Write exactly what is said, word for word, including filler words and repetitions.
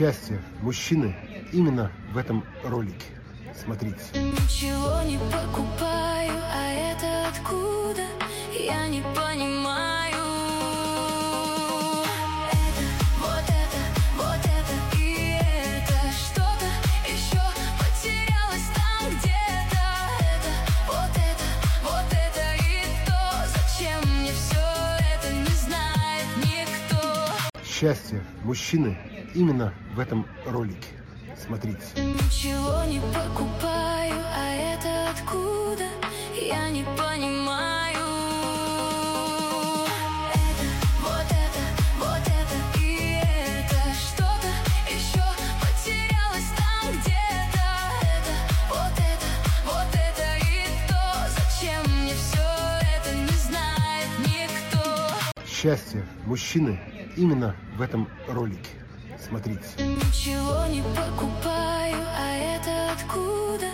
Счастье мужчины именно в этом ролике. Смотрите. Ничего не покупаю, а это откуда? Я не понимаю. Это, вот это, вот это и это что-то еще потерялось там где-то. Это, вот это, вот это и то. Зачем мне все это, не знает никто. Счастье мужчины именно в этом ролике. Смотрите. Ничего не покупаю, а это откуда? Я не понимаю. Это, вот это, вот это и это что-то еще потерялось там где-то. Это, вот это, вот это и то. Зачем мне все это, не знает никто. Счастье мужчины именно в этом ролике. Смотрите. Ничего не покупаю, а это откуда?